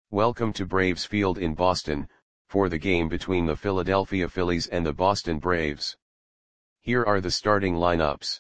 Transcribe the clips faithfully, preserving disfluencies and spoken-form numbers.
Welcome to Braves Field in Boston, for the game between the Philadelphia Phillies and the Boston Braves. Here are the starting lineups.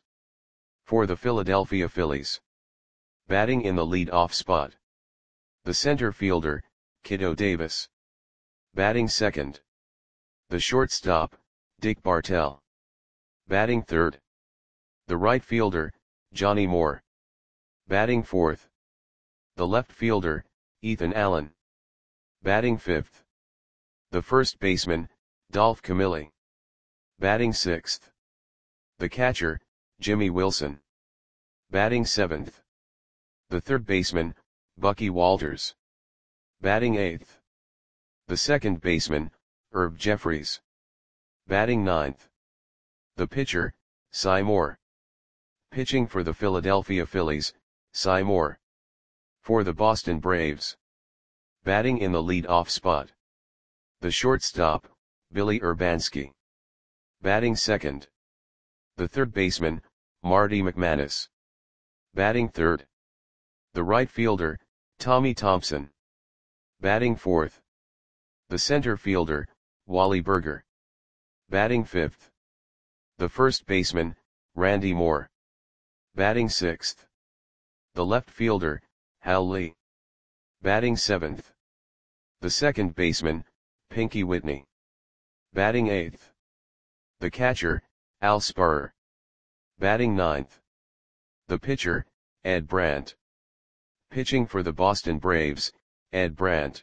For the Philadelphia Phillies. Batting in the lead-off spot. The center fielder, Kiddo Davis. Batting second. The shortstop, Dick Bartell. Batting third. The right fielder, Johnny Moore. Batting fourth. The left fielder, Ethan Allen. Batting fifth. The first baseman, Dolph Camilli. Batting sixth. The catcher, Jimmy Wilson. Batting seventh. The third baseman, Bucky Walters. Batting eighth. The second baseman, Herb Jeffries. Batting ninth. The pitcher, Cy Moore. Pitching for the Philadelphia Phillies, Cy Moore. For the Boston Braves. Batting in the lead-off spot. The shortstop, Billy Urbanski. Batting second. The third baseman, Marty McManus. Batting third. The right fielder, Tommy Thompson. Batting fourth. The center fielder, Wally Burger. Batting fifth. The first baseman, Randy Moore. Batting sixth. The left fielder, Hal Lee. Batting seventh. The second baseman, Pinky Whitney. Batting eighth. The catcher, Al Spurrier. Batting ninth. The pitcher, Ed Brandt. Pitching for the Boston Braves, Ed Brandt.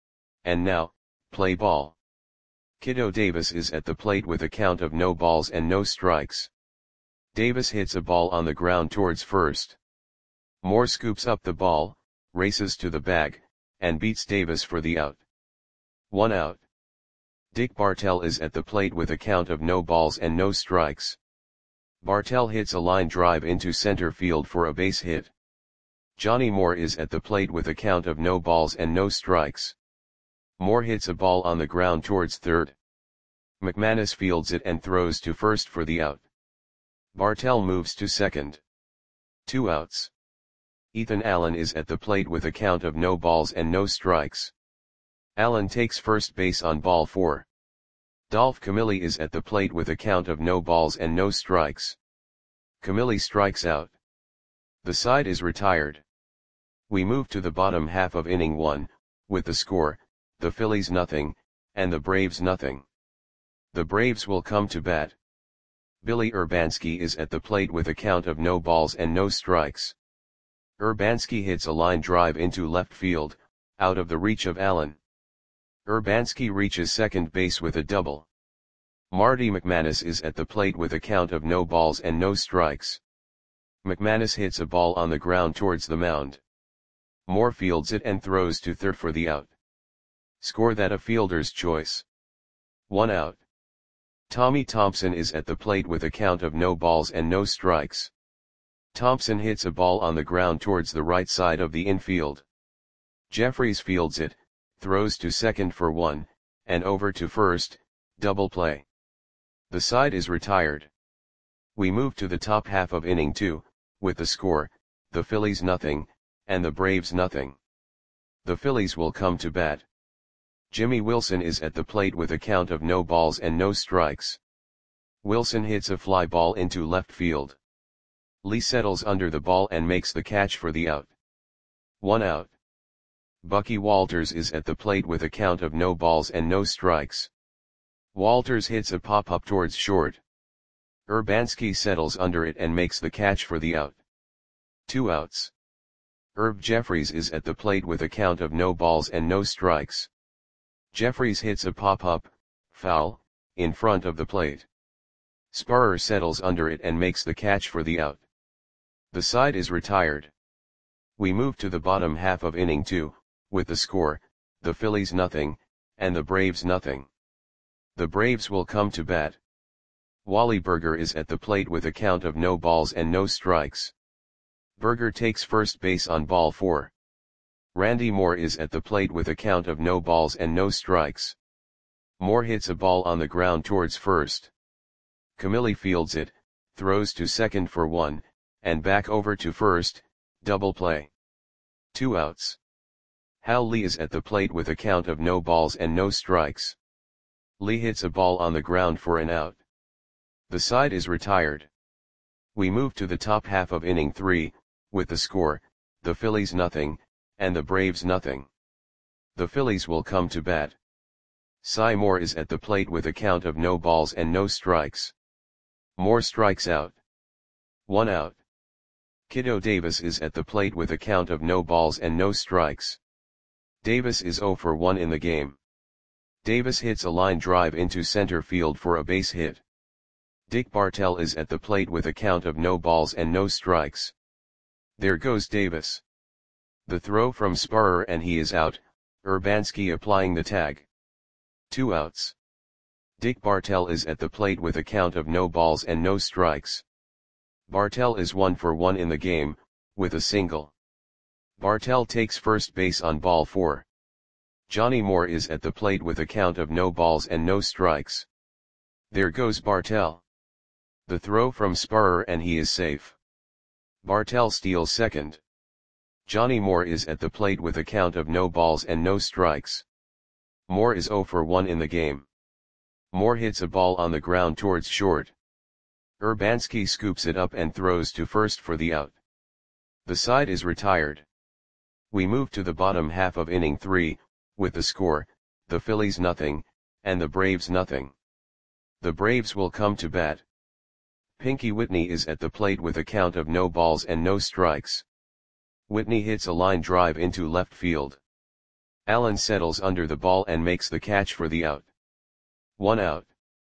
And now, play ball. Kiddo Davis is at the plate with a count of no balls and no strikes. Davis hits a ball on the ground towards first. Moore scoops up the ball, races to the bag, and beats Davis for the out. One out. Dick Bartell is at the plate with a count of no balls and no strikes. Bartell hits a line drive into center field for a base hit. Johnny Moore is at the plate with a count of no balls and no strikes. Moore hits a ball on the ground towards third. McManus fields it and throws to first for the out. Bartell moves to second. Two outs. Ethan Allen is at the plate with a count of no balls and no strikes. Allen takes first base on ball four. Dolph Camilli is at the plate with a count of no balls and no strikes. Camilli strikes out. The side is retired. We move to the bottom half of inning one, with the score, the Phillies nothing, and the Braves nothing. The Braves will come to bat. Billy Urbanski is at the plate with a count of no balls and no strikes. Urbanski hits a line drive into left field, out of the reach of Allen. Urbanski reaches second base with a double. Marty McManus is at the plate with a count of no balls and no strikes. McManus hits a ball on the ground towards the mound. Moore fields it and throws to third for the out. Score that a fielder's choice. One out. Tommy Thompson is at the plate with a count of no balls and no strikes. Thompson hits a ball on the ground towards the right side of the infield. Jeffries fields it, throws to second for one, and over to first, double play. The side is retired. We move to the top half of inning two, with the score, the Phillies nothing, and the Braves nothing. The Phillies will come to bat. Jimmy Wilson is at the plate with a count of no balls and no strikes. Wilson hits a fly ball into left field. Lee settles under the ball and makes the catch for the out. One out. Bucky Walters is at the plate with a count of no balls and no strikes. Walters hits a pop-up towards short. Urbanski settles under it and makes the catch for the out. Two outs. Herb Jeffries is at the plate with a count of no balls and no strikes. Jeffries hits a pop-up, foul, in front of the plate. Spurrier settles under it and makes the catch for the out. The side is retired. We move to the bottom half of inning two, with the score, the Phillies nothing, and the Braves nothing. The Braves will come to bat. Wally Burger is at the plate with a count of no balls and no strikes. Burger takes first base on ball four. Randy Moore is at the plate with a count of no balls and no strikes. Moore hits a ball on the ground towards first. Camilli fields it, throws to second for one, and back over to first, double play. Two outs. Hal Lee is at the plate with a count of no balls and no strikes. Lee hits a ball on the ground for an out. The side is retired. We move to the top half of inning three, with the score, the Phillies nothing, and the Braves nothing. The Phillies will come to bat. Cy Moore is at the plate with a count of no balls and no strikes. Moore strikes out. One out. Kiddo Davis is at the plate with a count of no balls and no strikes. Davis is oh for one in the game. Davis hits a line drive into center field for a base hit. Dick Bartell is at the plate with a count of no balls and no strikes. There goes Davis. The throw from Sparrer and he is out, Urbanski applying the tag. Two outs. Dick Bartell is at the plate with a count of no balls and no strikes. Bartell is one for one in the game, with a single. Bartell takes first base on ball four. Johnny Moore is at the plate with a count of no balls and no strikes. There goes Bartell. The throw from Sparrer and he is safe. Bartell steals second. Johnny Moore is at the plate with a count of no balls and no strikes. Moore is oh for one in the game. Moore hits a ball on the ground towards short. Urbanski scoops it up and throws to first for the out. The side is retired. We move to the bottom half of inning three, with the score, the Phillies nothing, and the Braves nothing. The Braves will come to bat. Pinky Whitney is at the plate with a count of no balls and no strikes. Whitney hits a line drive into left field. Allen settles under the ball and makes the catch for the out. One out.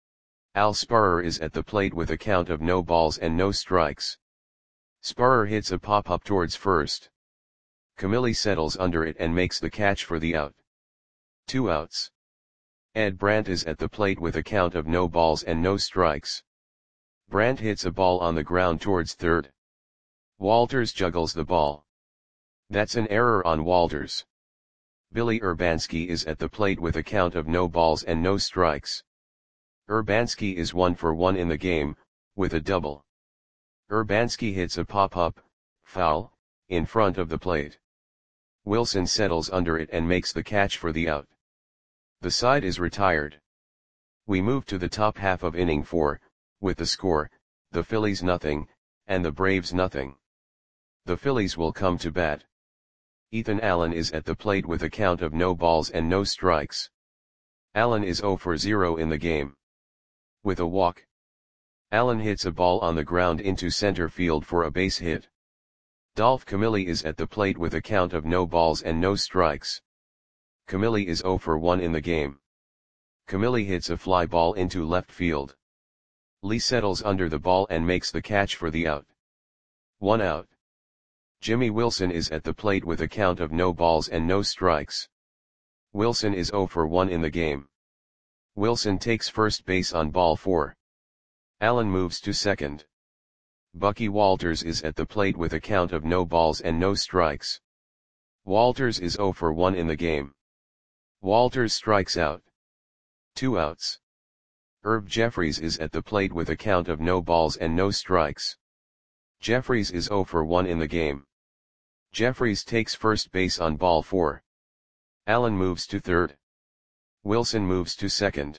Al Sparrer is at the plate with a count of no balls and no strikes. Sparrer hits a pop-up towards first. Camilli settles under it and makes the catch for the out. Two outs. Ed Brandt is at the plate with a count of no balls and no strikes. Brandt hits a ball on the ground towards third. Walters juggles the ball. That's an error on Walters. Billy Urbanski is at the plate with a count of no balls and no strikes. Urbanski is one for one in the game, with a double. Urbanski hits a pop-up, foul, in front of the plate. Wilson settles under it and makes the catch for the out. The side is retired. We move to the top half of inning four, with the score, the Phillies nothing, and the Braves nothing. The Phillies will come to bat. Ethan Allen is at the plate with a count of no balls and no strikes. Allen is oh for zero in the game. With a walk. Allen hits a ball on the ground into center field for a base hit. Dolph Camilli is at the plate with a count of no balls and no strikes. Camilli is oh for one in the game. Camilli hits a fly ball into left field. Lee settles under the ball and makes the catch for the out. One out. Jimmy Wilson is at the plate with a count of no balls and no strikes. Wilson is oh for one in the game. Wilson takes first base on ball four. Allen moves to second. Bucky Walters is at the plate with a count of no balls and no strikes. Walters is oh for one in the game. Walters strikes out. Two outs. Herb Jeffries is at the plate with a count of no balls and no strikes. Jeffries is oh for one in the game. Jeffries takes first base on ball four. Allen moves to third. Wilson moves to second.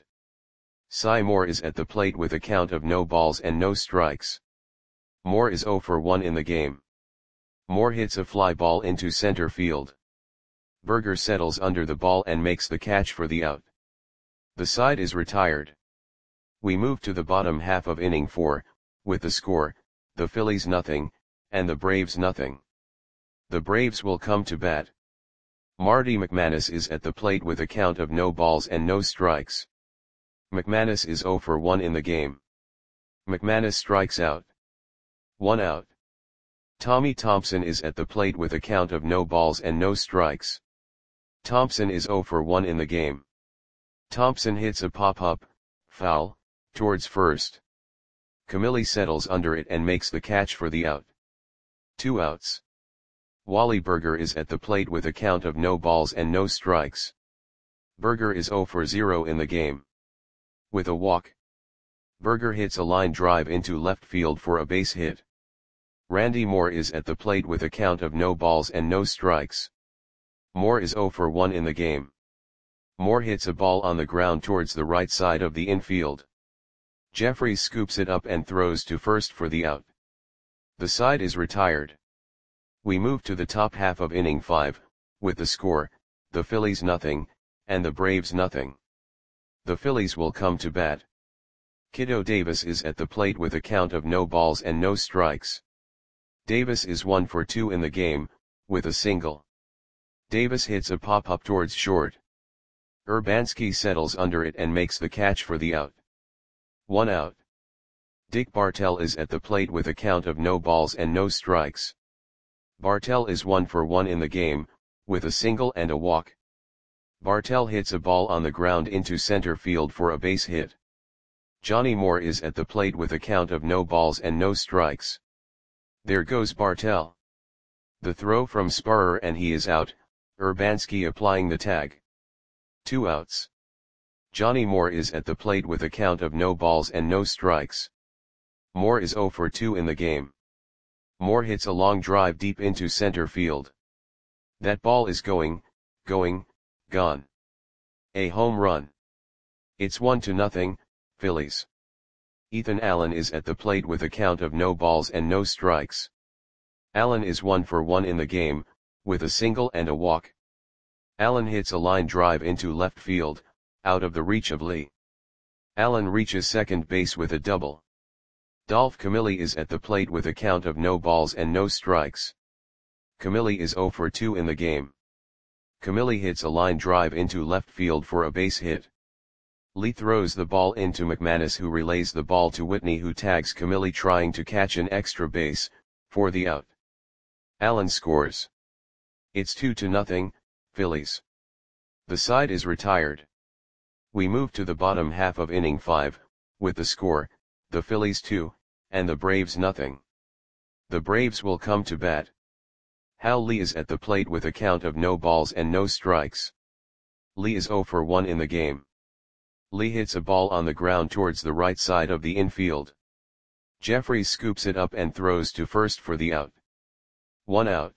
Cy Moore is at the plate with a count of no balls and no strikes. Moore is oh for one in the game. Moore hits a fly ball into center field. Berger settles under the ball and makes the catch for the out. The side is retired. We move to the bottom half of inning four, with the score, the Phillies nothing, and the Braves nothing. The Braves will come to bat. Marty McManus is at the plate with a count of no balls and no strikes. McManus is oh for one in the game. McManus strikes out. One out. Tommy Thompson is at the plate with a count of no balls and no strikes. Thompson is oh for one in the game. Thompson hits a pop-up, foul, towards first. Camilli settles under it and makes the catch for the out. Two outs. Wally Berger is at the plate with a count of no balls and no strikes. Berger is oh for zero in the game. With a walk. Berger hits a line drive into left field for a base hit. Randy Moore is at the plate with a count of no balls and no strikes. Moore is zero for one in the game. Moore hits a ball on the ground towards the right side of the infield. Jeffries scoops it up and throws to first for the out. The side is retired. We move to the top half of inning five, with the score, the Phillies nothing, and the Braves nothing. The Phillies will come to bat. Kiddo Davis is at the plate with a count of no balls and no strikes. Davis is one for two in the game, with a single. Davis hits a pop-up towards short. Urbanski settles under it and makes the catch for the out. One out. Dick Bartell is at the plate with a count of no balls and no strikes. Bartell is one for one in the game, with a single and a walk. Bartell hits a ball on the ground into center field for a base hit. Johnny Moore is at the plate with a count of no balls and no strikes. There goes Bartell. The throw from Sparrer and he is out, Urbanski applying the tag. Two outs. Johnny Moore is at the plate with a count of no balls and no strikes. Moore is zero for two in the game. Moore hits a long drive deep into center field. That ball is going, going, gone. A home run. It's one to nothing, Phillies. Ethan Allen is at the plate with a count of no balls and no strikes. Allen is one for one in the game, with a single and a walk. Allen hits a line drive into left field, out of the reach of Lee. Allen reaches second base with a double. Dolph Camilli is at the plate with a count of no balls and no strikes. Camilli is zero for two in the game. Camilli hits a line drive into left field for a base hit. Lee throws the ball into McManus, who relays the ball to Whitney, who tags Camilli trying to catch an extra base, for the out. Allen scores. It's two to nothing, Phillies. The side is retired. We move to the bottom half of inning five, with the score, the Phillies two, and the Braves nothing. The Braves will come to bat. Hal Lee is at the plate with a count of no balls and no strikes. Lee is zero for one in the game. Lee hits a ball on the ground towards the right side of the infield. Jeffries scoops it up and throws to first for the out. One out.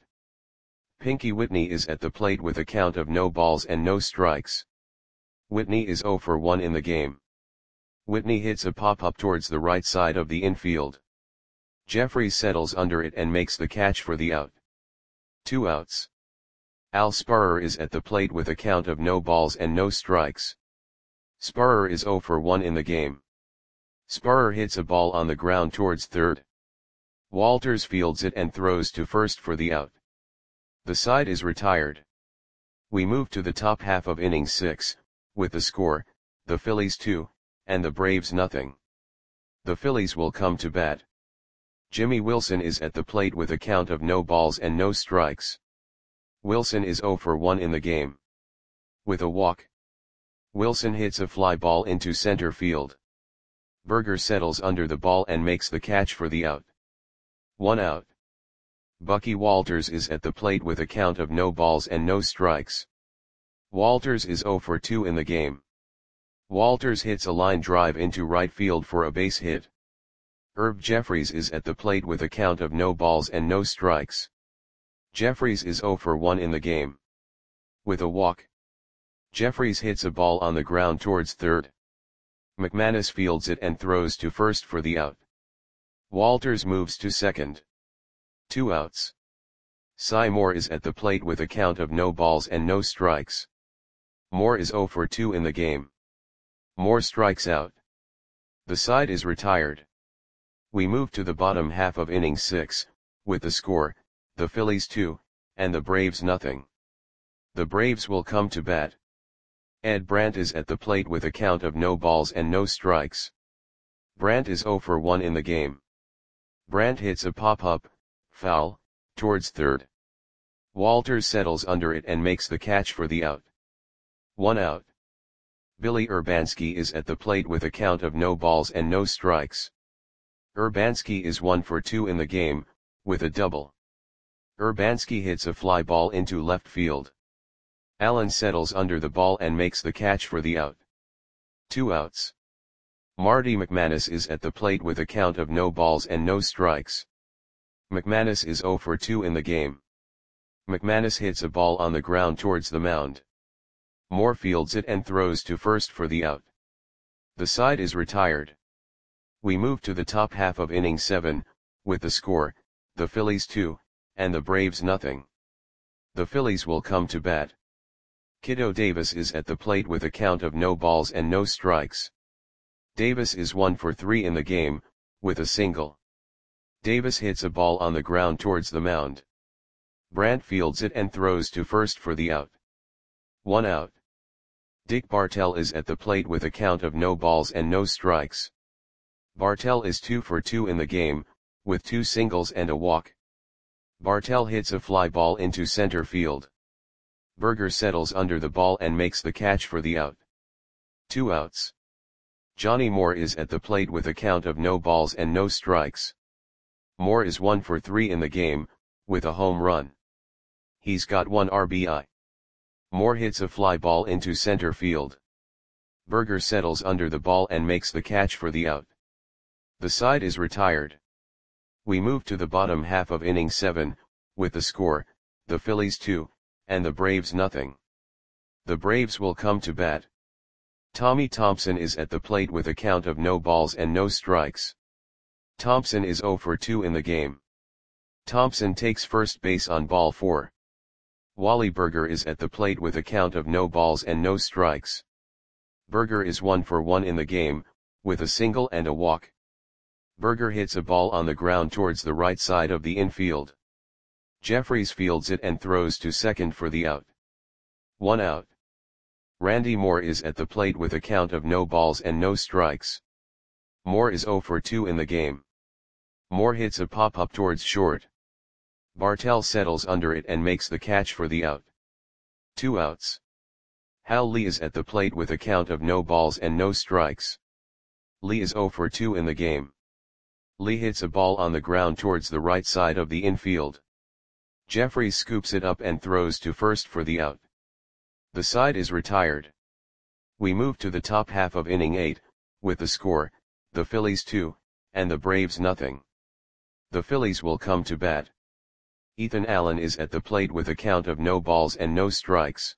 Pinky Whitney is at the plate with a count of no balls and no strikes. Whitney is zero for one in the game. Whitney hits a pop-up towards the right side of the infield. Jeffries settles under it and makes the catch for the out. Two outs. Al Sparrer is at the plate with a count of no balls and no strikes. Sparrer is zero for one in the game. Sparrer hits a ball on the ground towards third. Walters fields it and throws to first for the out. The side is retired. We move to the top half of inning six, with the score, the Phillies two, and the Braves nothing. The Phillies will come to bat. Jimmy Wilson is at the plate with a count of no balls and no strikes. Wilson is zero for one in the game. With a walk. Wilson hits a fly ball into center field. Berger settles under the ball and makes the catch for the out. One out. Bucky Walters is at the plate with a count of no balls and no strikes. Walters is zero for two in the game. Walters hits a line drive into right field for a base hit. Herb Jeffries is at the plate with a count of no balls and no strikes. Jeffries is zero for one in the game. With a walk. Jeffries hits a ball on the ground towards third. McManus fields it and throws to first for the out. Walters moves to second. Two outs. Cy Moore is at the plate with a count of no balls and no strikes. Moore is zero for two in the game. Moore strikes out. The side is retired. We move to the bottom half of inning six, with the score, the Phillies two, and the Braves nothing. The Braves will come to bat. Ed Brandt is at the plate with a count of no balls and no strikes. Brandt is zero for one in the game. Brandt hits a pop-up, foul, towards third. Walters settles under it and makes the catch for the out. One out. Billy Urbanski is at the plate with a count of no balls and no strikes. Urbanski is one for two in the game, with a double. Urbanski hits a fly ball into left field. Allen settles under the ball and makes the catch for the out. Two outs. Marty McManus is at the plate with a count of no balls and no strikes. McManus is zero for two in the game. McManus hits a ball on the ground towards the mound. Moore fields it and throws to first for the out. The side is retired. We move to the top half of inning seven, with the score, the Phillies two, and the Braves nothing. The Phillies will come to bat. Kiddo Davis is at the plate with a count of no balls and no strikes. Davis is one for three in the game, with a single. Davis hits a ball on the ground towards the mound. Brandt fields it and throws to first for the out. One out. Dick Bartell is at the plate with a count of no balls and no strikes. Bartell is two for two in the game, with two singles and a walk. Bartell hits a fly ball into center field. Berger settles under the ball and makes the catch for the out. Two outs. Johnny Moore is at the plate with a count of no balls and no strikes. Moore is one for three in the game, with a home run. He's got one R B I. Moore hits a fly ball into center field. Berger settles under the ball and makes the catch for the out. The side is retired. We move to the bottom half of inning seven, with the score, the Phillies two, and the Braves nothing. The Braves will come to bat. Tommy Thompson is at the plate with a count of no balls and no strikes. Thompson is zero for two in the game. Thompson takes first base on ball four. Wally Berger is at the plate with a count of no balls and no strikes. Berger is one for one in the game, with a single and a walk. Berger hits a ball on the ground towards the right side of the infield. Jeffries fields it and throws to second for the out. One out. Randy Moore is at the plate with a count of no balls and no strikes. Moore is zero for two in the game. Moore hits a pop-up towards short. Bartell settles under it and makes the catch for the out. Two outs. Hal Lee is at the plate with a count of no balls and no strikes. Lee is zero for two in the game. Lee hits a ball on the ground towards the right side of the infield. Jeffries scoops it up and throws to first for the out. The side is retired. We move to the top half of inning eight, with the score, the Phillies two, and the Braves nothing. The Phillies will come to bat. Ethan Allen is at the plate with a count of no balls and no strikes.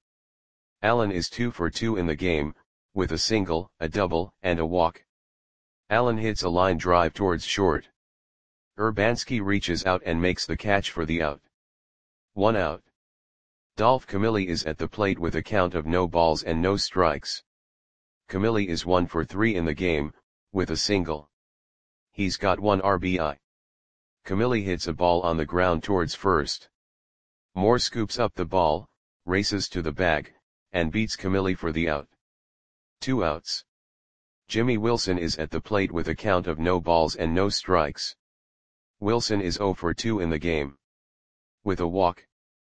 Allen is two for two in the game, with a single, a double, and a walk. Allen hits a line drive towards short. Urbanski reaches out and makes the catch for the out. One out. Dolph Camilli is at the plate with a count of no balls and no strikes. Camilli is one for three in the game, with a single. He's got one R B I. Camilli hits a ball on the ground towards first. Moore scoops up the ball, races to the bag, and beats Camilli for the out. Two outs. Jimmy Wilson is at the plate with a count of no balls and no strikes. Wilson is zero for two in the game. With a walk.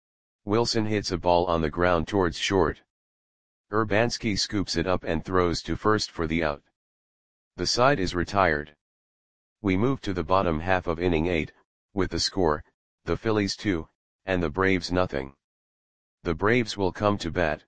Wilson hits a ball on the ground towards short. Urbanski scoops it up and throws to first for the out. The side is retired. We move to the bottom half of inning eight, with the score, the Phillies two, and the Braves nothing. The Braves will come to bat.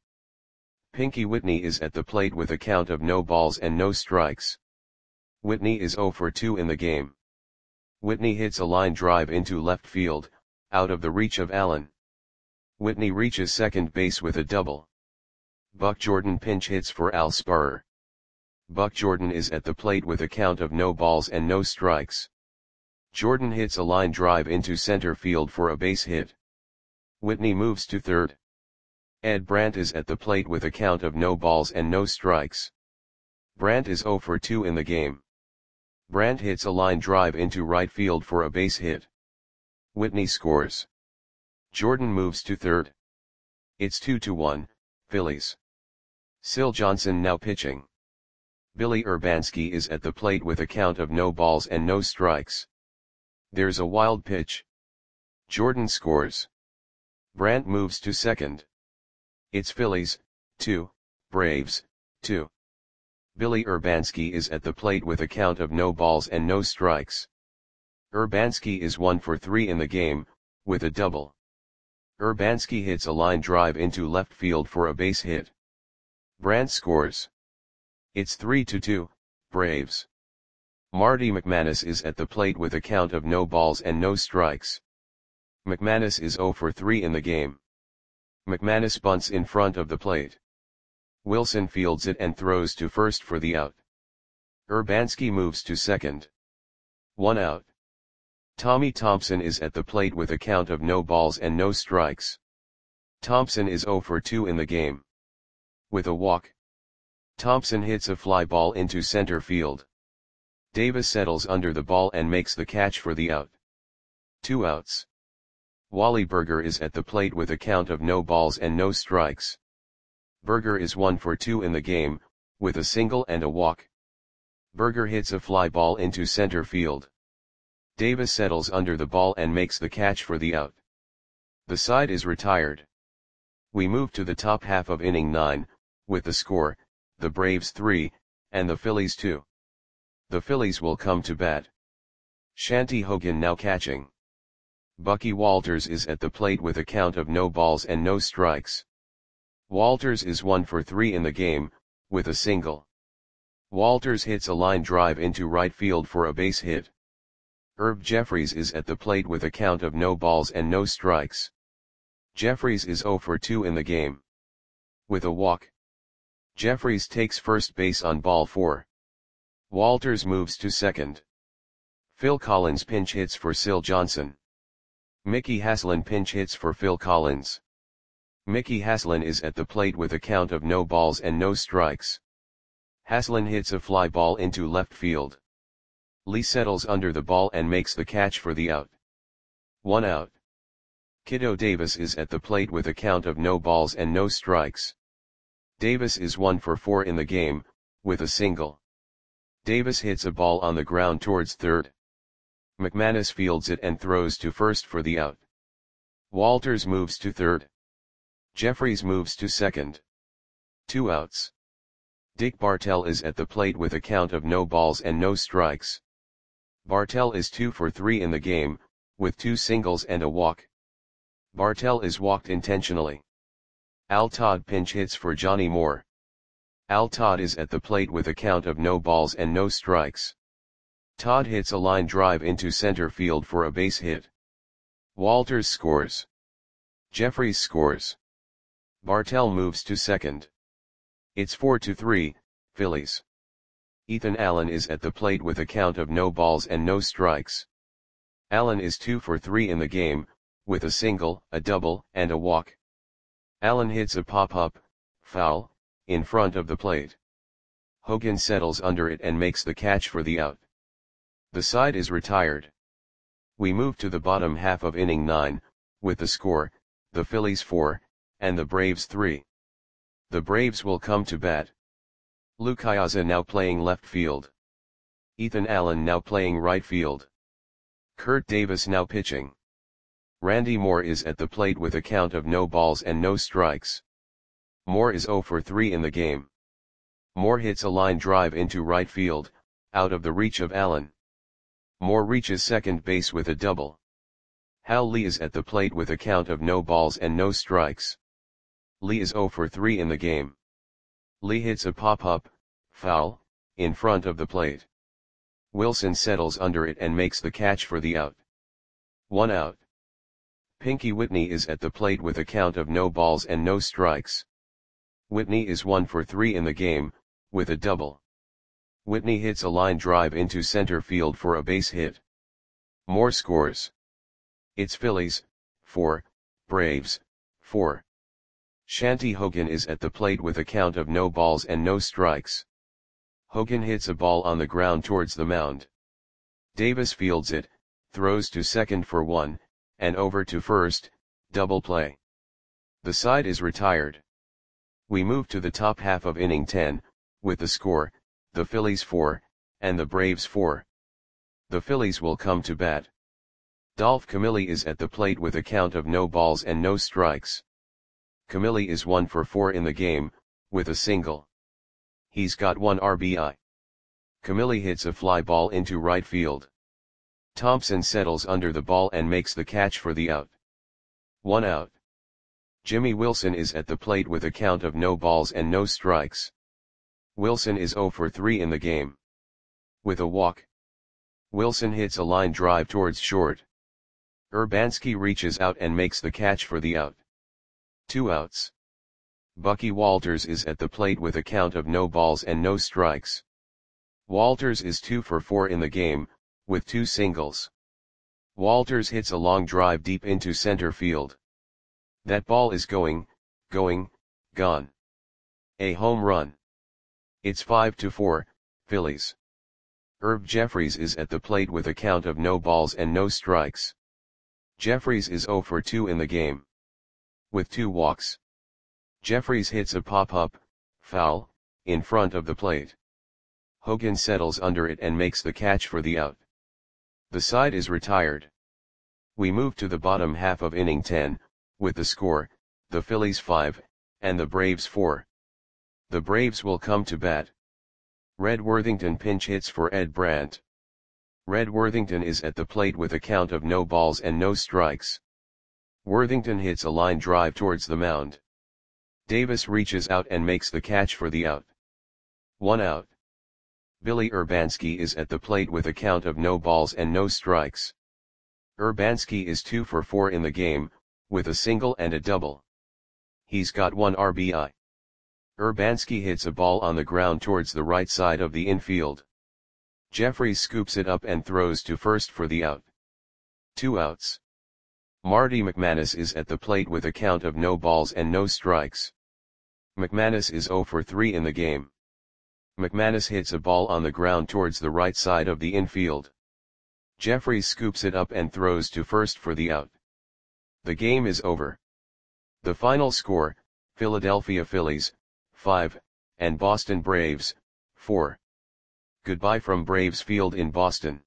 Pinky Whitney is at the plate with a count of no balls and no strikes. Whitney is zero for two in the game. Whitney hits a line drive into left field, out of the reach of Allen. Whitney reaches second base with a double. Buck Jordan pinch hits for Al Sparrer. Buck Jordan is at the plate with a count of no balls and no strikes. Jordan hits a line drive into center field for a base hit. Whitney moves to third. Ed Brandt is at the plate with a count of no balls and no strikes. Brandt is zero for two in the game. Brandt hits a line drive into right field for a base hit. Whitney scores. Jordan moves to third. It's two to one, Phillies. Syl Johnson now pitching. Billy Urbanski is at the plate with a count of no balls and no strikes. There's a wild pitch. Jordan scores. Brandt moves to second. It's Phillies, two, Braves, two. Billy Urbanski is at the plate with a count of no balls and no strikes. Urbanski is one for three in the game, with a double. Urbanski hits a line drive into left field for a base hit. Brandt scores. It's three to two, Braves. Marty McManus is at the plate with a count of no balls and no strikes. McManus is zero for three in the game. McManus bunts in front of the plate. Wilson fields it and throws to first for the out. Urbanski moves to second. One out. Tommy Thompson is at the plate with a count of no balls and no strikes. Thompson is zero for two in the game. With a walk, Thompson hits a fly ball into center field. Davis settles under the ball and makes the catch for the out. Two outs. Wally Berger is at the plate with a count of no balls and no strikes. Berger is one for two in the game, with a single and a walk. Berger hits a fly ball into center field. Davis settles under the ball and makes the catch for the out. The side is retired. We move to the top half of inning nine, with the score, the Braves three, and the Phillies two. The Phillies will come to bat. Shanty Hogan now catching. Bucky Walters is at the plate with a count of no balls and no strikes. Walters is one for three in the game, with a single. Walters hits a line drive into right field for a base hit. Herb Jeffries is at the plate with a count of no balls and no strikes. Jeffries is zero for two in the game. With a walk, Jeffries takes first base on ball four. Walters moves to second. Phil Collins pinch hits for Syl Johnson. Mickey Haslin pinch hits for Phil Collins. Mickey Haslin is at the plate with a count of no balls and no strikes. Haslin hits a fly ball into left field. Lee settles under the ball and makes the catch for the out. One out. Kiddo Davis is at the plate with a count of no balls and no strikes. Davis is one for four in the game, with a single. Davis hits a ball on the ground towards third. McManus fields it and throws to first for the out. Walters moves to third. Jeffries moves to second. Two outs. Dick Bartell is at the plate with a count of no balls and no strikes. Bartell is two for three in the game, with two singles and a walk. Bartell is walked intentionally. Al Todd pinch hits for Johnny Moore. Al Todd is at the plate with a count of no balls and no strikes. Todd hits a line drive into center field for a base hit. Walters scores. Jeffries scores. Bartell moves to second. It's four to three, Phillies. Ethan Allen is at the plate with a count of no balls and no strikes. Allen is two for three in the game, with a single, a double, and a walk. Allen hits a pop-up, foul, in front of the plate. Hogan settles under it and makes the catch for the out. The side is retired. We move to the bottom half of inning nine, with the score, the Phillies four, and the Braves three. The Braves will come to bat. Lou Piazza now playing left field. Ethan Allen now playing right field. Kurt Davis now pitching. Randy Moore is at the plate with a count of no balls and no strikes. Moore is zero for three in the game. Moore hits a line drive into right field, out of the reach of Allen. Moore reaches second base with a double. Hal Lee is at the plate with a count of no balls and no strikes. Lee is zero for three in the game. Lee hits a pop-up, foul, in front of the plate. Wilson settles under it and makes the catch for the out. One out. Pinky Whitney is at the plate with a count of no balls and no strikes. Whitney is one for three in the game, with a double. Whitney hits a line drive into center field for a base hit. Moore scores. It's Phillies, four, Braves, four. Shanty Hogan is at the plate with a count of no balls and no strikes. Hogan hits a ball on the ground towards the mound. Davis fields it, throws to second for one, and over to first, double play. The side is retired. We move to the top half of inning ten, with the score, the Phillies four, and the Braves four. The Phillies will come to bat. Dolph Camilli is at the plate with a count of no balls and no strikes. Camilli is one for four in the game, with a single. He's got one R B I. Camilli hits a fly ball into right field. Thompson settles under the ball and makes the catch for the out. One out. Jimmy Wilson is at the plate with a count of no balls and no strikes. Wilson is zero for three in the game. With a walk, Wilson hits a line drive towards short. Urbanski reaches out and makes the catch for the out. Two outs. Bucky Walters is at the plate with a count of no balls and no strikes. Walters is two for four in the game, with two singles. Walters hits a long drive deep into center field. That ball is going, going, gone. A home run. It's five to four, Phillies. Herb Jeffries is at the plate with a count of no balls and no strikes. Jeffries is zero for two in the game. With two walks. Jeffries hits a pop-up, foul, in front of the plate. Hogan settles under it and makes the catch for the out. The side is retired. We move to the bottom half of inning ten, with the score, the Phillies five, and the Braves four. The Braves will come to bat. Red Worthington pinch hits for Ed Brandt. Red Worthington is at the plate with a count of no balls and no strikes. Worthington hits a line drive towards the mound. Davis reaches out and makes the catch for the out. One out. Billy Urbanski is at the plate with a count of no balls and no strikes. Urbanski is two for four in the game, with a single and a double. He's got one R B I. Urbanski hits a ball on the ground towards the right side of the infield. Jeffries scoops it up and throws to first for the out. Two outs. Marty McManus is at the plate with a count of no balls and no strikes. McManus is zero for three in the game. McManus hits a ball on the ground towards the right side of the infield. Jeffries scoops it up and throws to first for the out. The game is over. The final score, Philadelphia Phillies, five, and Boston Braves, four. Goodbye from Braves Field in Boston.